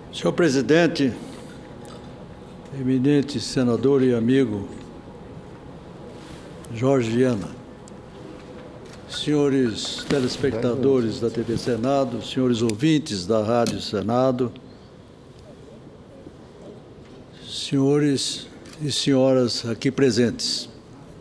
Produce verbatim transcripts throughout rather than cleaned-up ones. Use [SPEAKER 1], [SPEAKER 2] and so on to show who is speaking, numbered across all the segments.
[SPEAKER 1] Senhor presidente, eminente senador e amigo Jorge Viana, senhores telespectadores da T V Senado, senhores ouvintes da Rádio Senado, senhores e senhoras aqui presentes,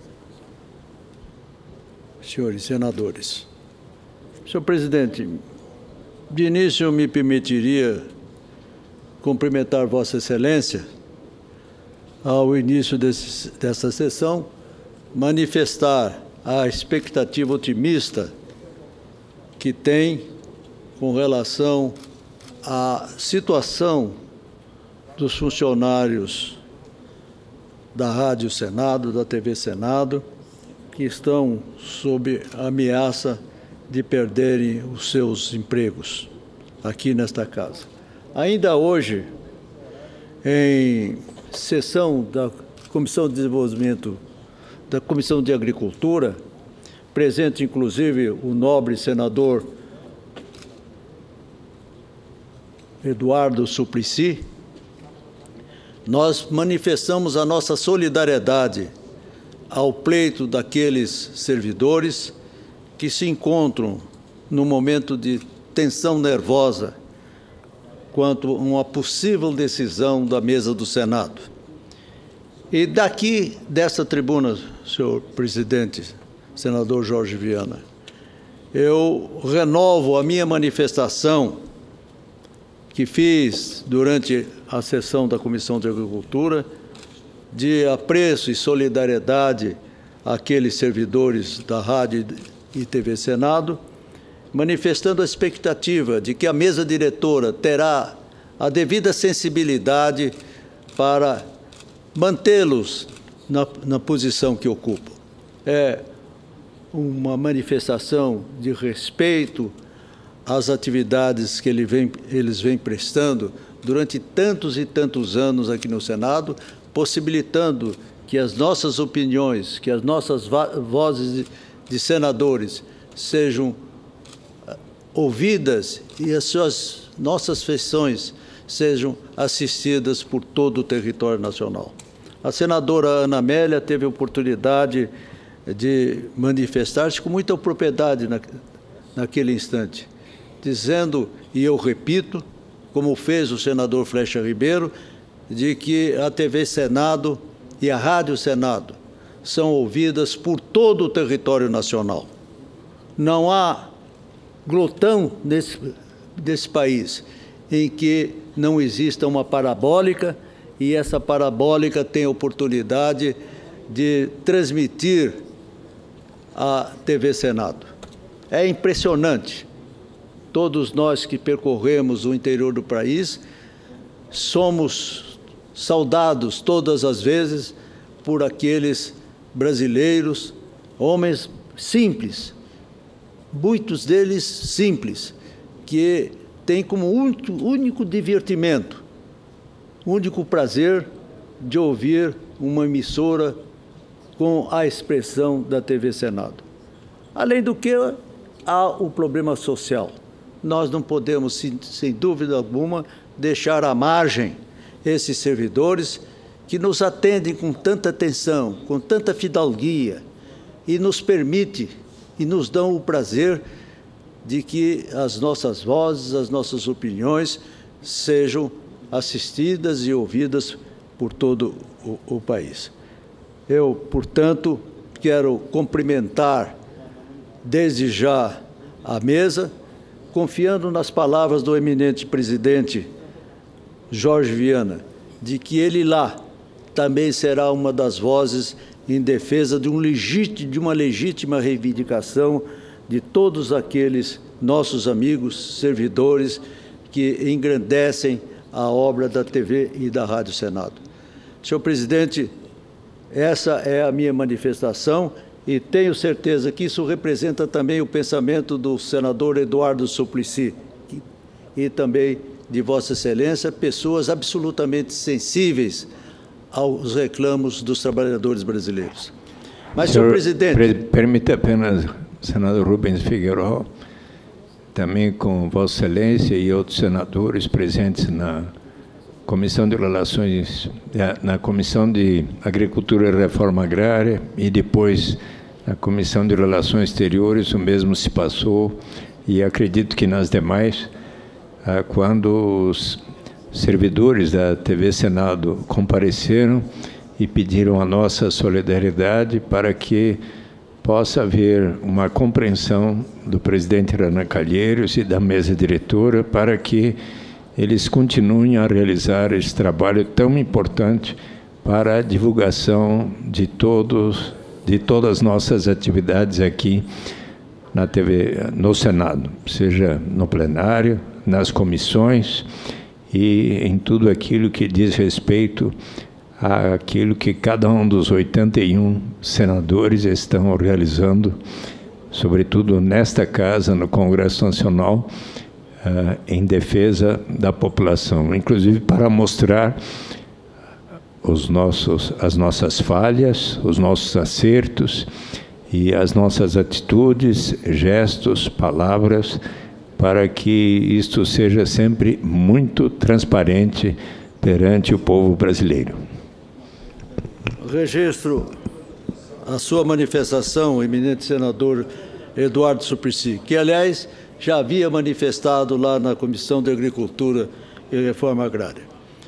[SPEAKER 1] senhores senadores. Senhor presidente, de início eu me permitiria cumprimentar Vossa Excelência ao início desse, dessa sessão, manifestar a expectativa otimista que tem com relação à situação dos funcionários da Rádio Senado, da T V Senado, que estão sob ameaça de perderem os seus empregos aqui nesta casa. Ainda hoje, em sessão da Comissão de Desenvolvimento, da Comissão de Agricultura, presente inclusive o nobre senador Eduardo Suplicy, nós manifestamos a nossa solidariedade ao pleito daqueles servidores que se encontram no momento de tensão nervosa quanto a uma possível decisão da mesa do Senado. E daqui, dessa tribuna, senhor presidente, senador Jorge Viana, eu renovo a minha manifestação que fiz durante a sessão da Comissão de Agricultura de apreço e solidariedade àqueles servidores da Rádio e T V Senado, manifestando a expectativa de que a mesa diretora terá a devida sensibilidade para mantê-los na, na posição que ocupam. É uma manifestação de respeito às atividades que ele vem, eles vêm prestando durante tantos e tantos anos aqui no Senado, possibilitando que as nossas opiniões, que as nossas vozes de, de senadores sejam ouvidas e as suas nossas sessões sejam assistidas por todo o território nacional. A senadora Ana Amélia teve a oportunidade de manifestar-se com muita propriedade na, naquele instante, dizendo, e eu repito, como fez o senador Flecha Ribeiro, de que a T V Senado e a Rádio Senado são ouvidas por todo o território nacional. Não há glotão nesse, desse país em que não exista uma parabólica e essa parabólica tem a oportunidade de transmitir a T V Senado. É impressionante. Todos nós que percorremos o interior do país somos saudados todas as vezes por aqueles brasileiros, homens simples, muitos deles simples, que têm como único, único divertimento, único prazer de ouvir uma emissora com a expressão da T V Senado. Além do que, há o problema social. Nós não podemos, sem, sem dúvida alguma, deixar à margem esses servidores que nos atendem com tanta atenção, com tanta fidalguia, e nos permite e nos dão o prazer de que as nossas vozes, as nossas opiniões sejam assistidas e ouvidas por todo o, o país. Eu, portanto, quero cumprimentar desde já a mesa, confiando nas palavras do eminente presidente Jorge Viana, de que ele lá também será uma das vozes em defesa de, um legítimo, de uma legítima reivindicação de todos aqueles nossos amigos, servidores, que engrandecem a obra da T V e da Rádio Senado. Senhor presidente, essa é a minha manifestação e tenho certeza que isso representa também o pensamento do senador Eduardo Suplicy e também de Vossa Excelência, pessoas absolutamente sensíveis aos reclamos dos trabalhadores brasileiros. Mas, senhor, senhor presidente...
[SPEAKER 2] Pre permite apenas, senador Rubens Figueiredo, também com Vossa Excelência e outros senadores presentes na Comissão de Relações, na Comissão de Agricultura e Reforma Agrária e depois na Comissão de Relações Exteriores, o mesmo se passou, e acredito que nas demais, quando os servidores da T V Senado compareceram e pediram a nossa solidariedade para que possa haver uma compreensão do presidente Renan Calheiros e da mesa diretora para que eles continuem a realizar esse trabalho tão importante para a divulgação de todos, de todas as nossas atividades aqui na T V, no Senado, seja no plenário, nas comissões e em tudo aquilo que diz respeito àquilo que cada um dos oitenta e um senadores estão realizando, sobretudo nesta casa, no Congresso Nacional, Uh, em defesa da população, inclusive para mostrar os nossos, as nossas falhas, os nossos acertos e as nossas atitudes, gestos, palavras, para que isto seja sempre muito transparente perante o povo brasileiro.
[SPEAKER 1] Registro a sua manifestação, eminente senador Eduardo Suplicy, que, aliás, já havia manifestado lá na Comissão de Agricultura e Reforma Agrária.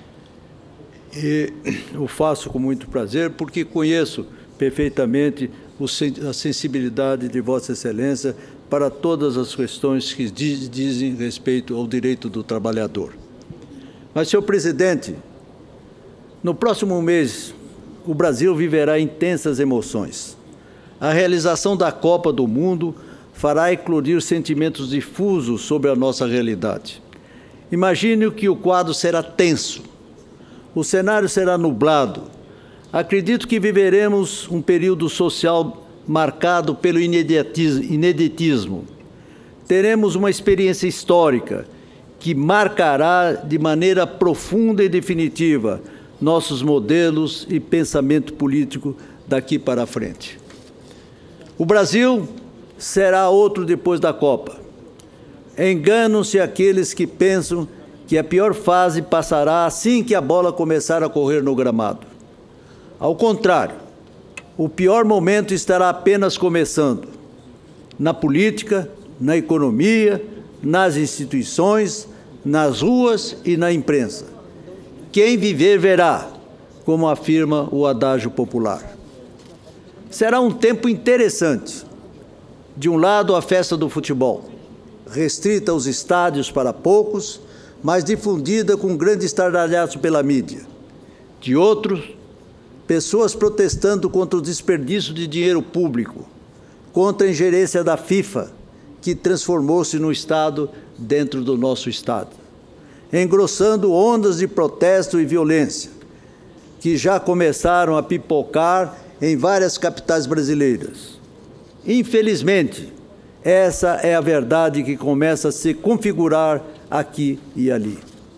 [SPEAKER 1] E o faço com muito prazer, porque conheço perfeitamente a sensibilidade de Vossa Excelência para todas as questões que dizem respeito ao direito do trabalhador. Mas, senhor presidente, no próximo mês, o Brasil viverá intensas emoções. A realização da Copa do Mundo fará eclodir sentimentos difusos sobre a nossa realidade. Imagine que o quadro será tenso, o cenário será nublado. Acredito que viveremos um período social marcado pelo ineditismo. Teremos uma experiência histórica que marcará de maneira profunda e definitiva nossos modelos e pensamento político daqui para frente. O Brasil será outro depois da Copa. Enganam-se aqueles que pensam que a pior fase passará assim que a bola começar a correr no gramado. Ao contrário, o pior momento estará apenas começando. Na política, na economia, nas instituições, nas ruas e na imprensa. Quem viver verá, como afirma o adágio popular. Será um tempo interessante. De um lado, a festa do futebol, restrita aos estádios para poucos, mas difundida com grande estardalhaço pela mídia. De outro, pessoas protestando contra o desperdício de dinheiro público, contra a ingerência da FIFA, que transformou-se no Estado dentro do nosso Estado, engrossando ondas de protesto e violência, que já começaram a pipocar em várias capitais brasileiras. Infelizmente, essa é a verdade que começa a se configurar aqui e ali.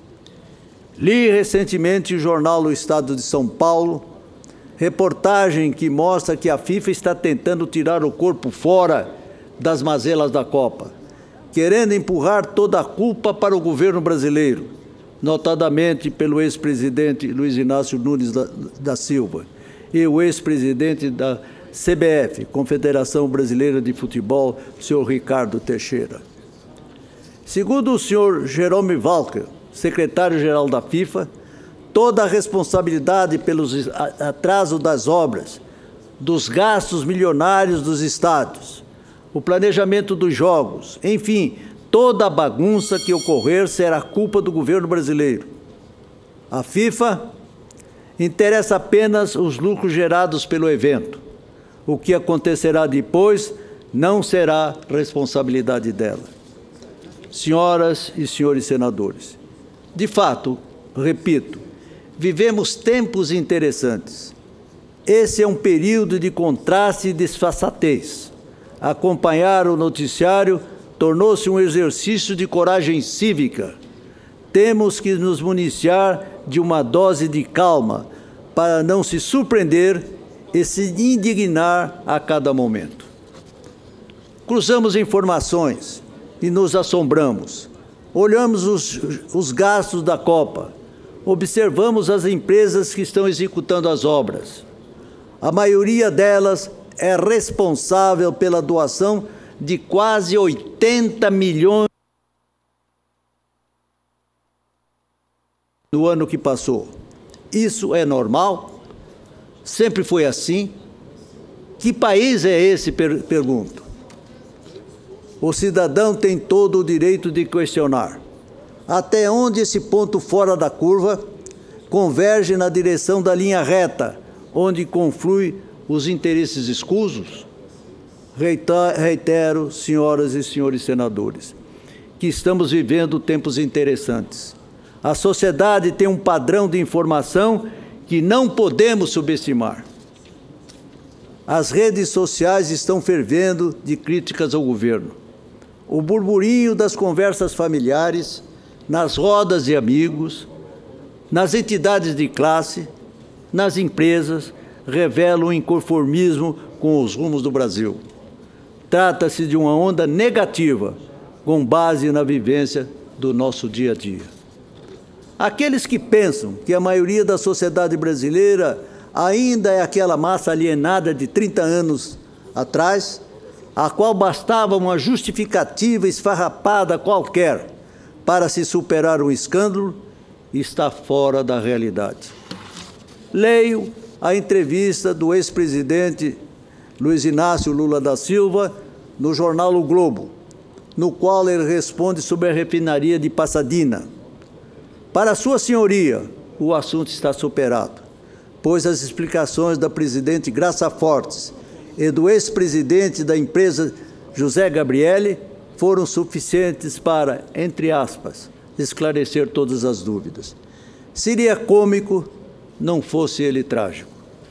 [SPEAKER 1] Li recentemente o jornal O Estado de São Paulo, reportagem que mostra que a FIFA está tentando tirar o corpo fora das mazelas da Copa, querendo empurrar toda a culpa para o governo brasileiro, notadamente pelo ex-presidente Luiz Inácio Nunes da, da Silva e o ex-presidente da C B F, Confederação Brasileira de Futebol, senhor Ricardo Teixeira. Segundo o senhor Jerome Walker, secretário-geral da FIFA, toda a responsabilidade pelos atrasos das obras, dos gastos milionários dos estádios, o planejamento dos jogos, enfim, toda a bagunça que ocorrer será culpa do governo brasileiro. A FIFA interessa apenas os lucros gerados pelo evento. O que acontecerá depois não será responsabilidade dela. Senhoras e senhores senadores, de fato, repito, vivemos tempos interessantes. Esse é um período de contraste e desfaçatez. Acompanhar o noticiário tornou-se um exercício de coragem cívica. Temos que nos municiar de uma dose de calma para não se surpreender e se indignar a cada momento. Cruzamos informações, e nos assombramos. Olhamos os, os gastos da Copa, observamos as empresas que estão executando as obras. A maioria delas é responsável pela doação de quase oitenta milhões no ano que passou. Isso é normal? Sempre foi assim? Que país é esse, per pergunto? O cidadão tem todo o direito de questionar até onde esse ponto fora da curva converge na direção da linha reta, onde conflui os interesses escusos. Reitero, senhoras e senhores senadores, que estamos vivendo tempos interessantes. A sociedade tem um padrão de informação que não podemos subestimar. As redes sociais estão fervendo de críticas ao governo. O burburinho das conversas familiares, nas rodas de amigos, nas entidades de classe, nas empresas, revela o inconformismo com os rumos do Brasil. Trata-se de uma onda negativa, com base na vivência do nosso dia a dia. Aqueles que pensam que a maioria da sociedade brasileira ainda é aquela massa alienada de trinta anos atrás, a qual bastava uma justificativa esfarrapada qualquer para se superar um escândalo, está fora da realidade. Leio a entrevista do ex-presidente Luiz Inácio Lula da Silva no jornal O Globo, no qual ele responde sobre a refinaria de Pasadena. Para sua senhoria, o assunto está superado, pois as explicações da presidente Graça Fortes e do ex-presidente da empresa José Gabrielli foram suficientes para, entre aspas, esclarecer todas as dúvidas. Seria cômico não fosse ele trágico.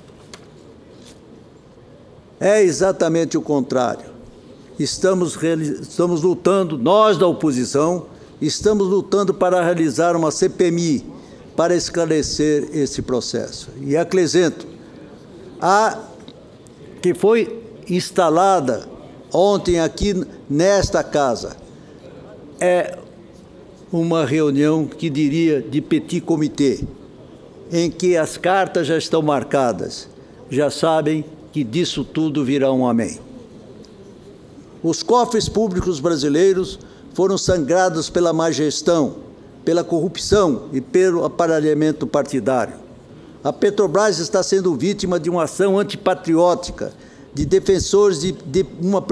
[SPEAKER 1] É exatamente o contrário. Estamos, estamos lutando, nós da oposição, estamos lutando para realizar uma C P M I, para esclarecer esse processo. E acrescento, a que foi instalada ontem aqui nesta casa, é uma reunião que diria de petit comité, em que as cartas já estão marcadas, já sabem que disso tudo virá um amém. Os cofres públicos brasileiros foram sangrados pela má gestão, pela corrupção e pelo aparelhamento partidário. A Petrobras está sendo vítima de uma ação antipatriótica, de defensores de, de uma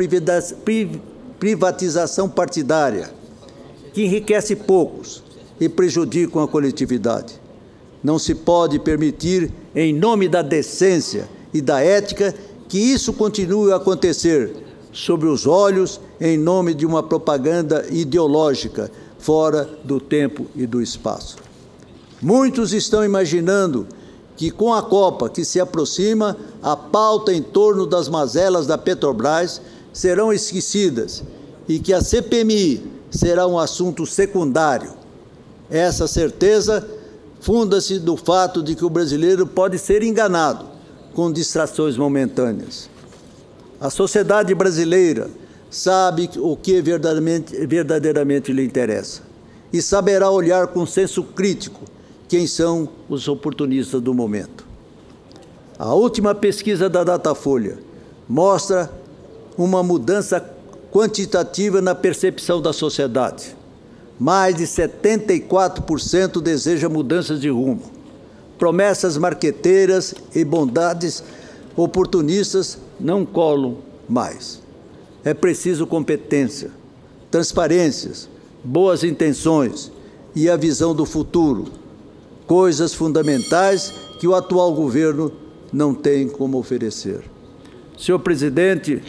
[SPEAKER 1] privatização partidária, que enriquece poucos e prejudica a coletividade. Não se pode permitir, em nome da decência e da ética, que isso continue a acontecer sob os olhos, em nome de uma propaganda ideológica, fora do tempo e do espaço. Muitos estão imaginando que, com a Copa que se aproxima, a pauta em torno das mazelas da Petrobras serão esquecidas e que a C P M I será um assunto secundário. Essa certeza funda-se no fato de que o brasileiro pode ser enganado com distrações momentâneas. A sociedade brasileira sabe o que verdadeiramente, verdadeiramente lhe interessa e saberá olhar com senso crítico quem são os oportunistas do momento. A última pesquisa da Datafolha mostra uma mudança quantitativa na percepção da sociedade. Mais de setenta e quatro por cento deseja mudanças de rumo. Promessas marqueteiras e bondades oportunistas não colam mais. É preciso competência, transparências, boas intenções e a visão do futuro, coisas fundamentais que o atual governo não tem como oferecer. Senhor presidente,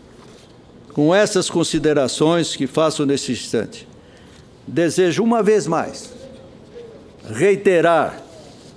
[SPEAKER 1] com essas considerações que faço neste instante, desejo uma vez mais reiterar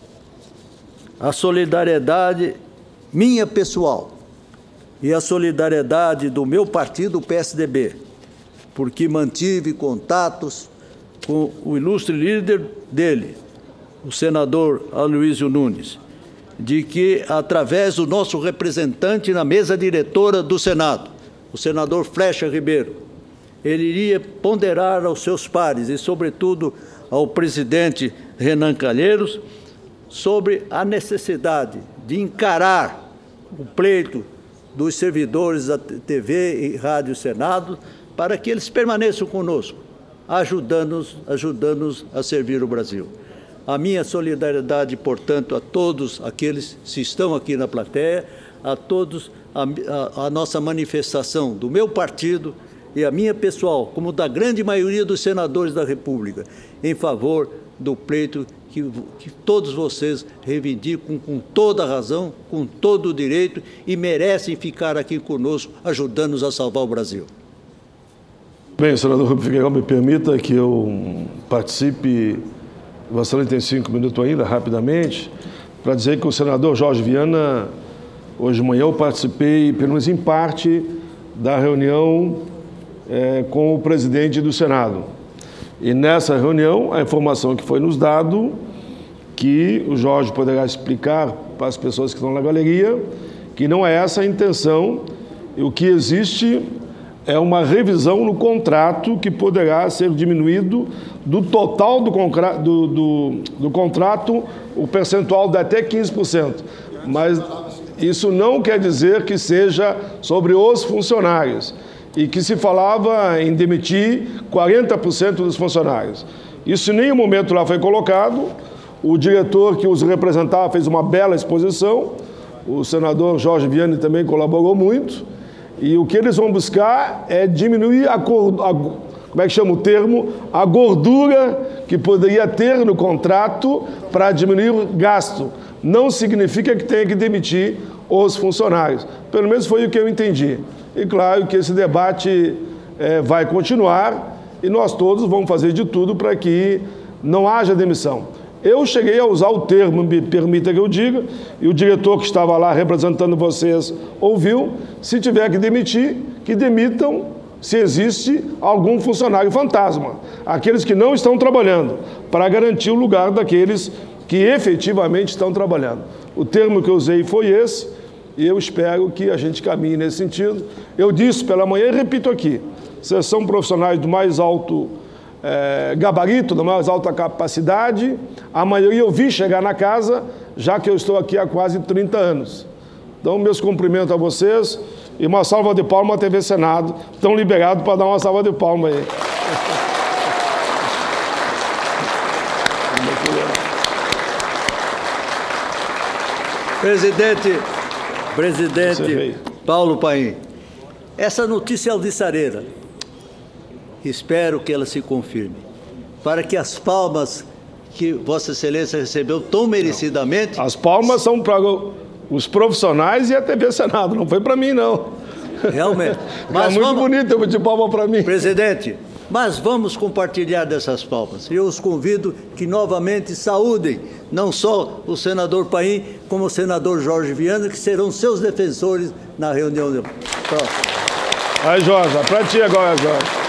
[SPEAKER 1] a solidariedade minha pessoal e a solidariedade do meu partido, o P S D B, porque mantive contatos com o ilustre líder dele, o senador Aloysio Nunes, de que, através do nosso representante na mesa diretora do Senado, o senador Flecha Ribeiro, ele iria ponderar aos seus pares e, sobretudo, ao presidente Renan Calheiros, sobre a necessidade de encarar o pleito dos servidores da T V e Rádio Senado para que eles permaneçam conosco, ajudando-nos ajudando-nos a servir o Brasil. A minha solidariedade, portanto, a todos aqueles que estão aqui na plateia, a todos, a, a, a nossa manifestação do meu partido e a minha pessoal, como da grande maioria dos senadores da República, em favor do pleito que, que todos vocês reivindicam com toda a razão, com todo o direito e merecem ficar aqui conosco, ajudando-nos a salvar o Brasil.
[SPEAKER 3] Bem, senador Rubem Figueiredo, me permita que eu participe, Vossa Excelência tem cinco minutos ainda, rapidamente, para dizer que o senador Jorge Viana, hoje de manhã eu participei, pelo menos em parte, da reunião é, com o presidente do Senado. E nessa reunião, a informação que foi nos dado, que o Jorge poderá explicar para as pessoas que estão na galeria, que não é essa a intenção, e o que existe é uma revisão no contrato que poderá ser diminuído do total do, do, do, do contrato, o percentual de até quinze por cento. Mas isso não quer dizer que seja sobre os funcionários. E que se falava em demitir quarenta por cento dos funcionários. Isso em nenhum momento lá foi colocado. O diretor que os representava fez uma bela exposição. O senador Jorge Viana também colaborou muito. E o que eles vão buscar é diminuir a, a como é que chama o termo? A gordura que poderia ter no contrato para diminuir o gasto. Não significa que tenha que demitir os funcionários. Pelo menos foi o que eu entendi. E claro que esse debate é, vai continuar e nós todos vamos fazer de tudo para que não haja demissão. Eu cheguei a usar o termo, me permita que eu diga, e o diretor que estava lá representando vocês ouviu, se tiver que demitir, que demitam se existe algum funcionário fantasma, aqueles que não estão trabalhando, para garantir o lugar daqueles que efetivamente estão trabalhando. O termo que eu usei foi esse, e eu espero que a gente caminhe nesse sentido. Eu disse pela manhã e repito aqui, vocês são profissionais do mais alto é, gabarito, da mais alta capacidade. A maioria eu vi chegar na casa, já que eu estou aqui há quase trinta anos. Então, meus cumprimentos a vocês e uma salva de palmas à T V Senado. Estão liberados para dar uma salva de palmas aí.
[SPEAKER 1] Presidente, presidente Paulo Paim, essa notícia alvissareira, espero que ela se confirme, para que as palmas que Vossa Excelência recebeu tão merecidamente...
[SPEAKER 3] Não. As palmas são para os profissionais e a T V Senado, não foi para mim, não.
[SPEAKER 1] Realmente.
[SPEAKER 3] Mas é muito vamos... bonito eu de palma para mim.
[SPEAKER 1] Presidente, mas vamos compartilhar dessas palmas. Eu os convido que novamente saúdem não só o senador Paim, como o senador Jorge Viana, que serão seus defensores na reunião próxima.
[SPEAKER 3] Aí, Jorge, para ti agora, Jorge.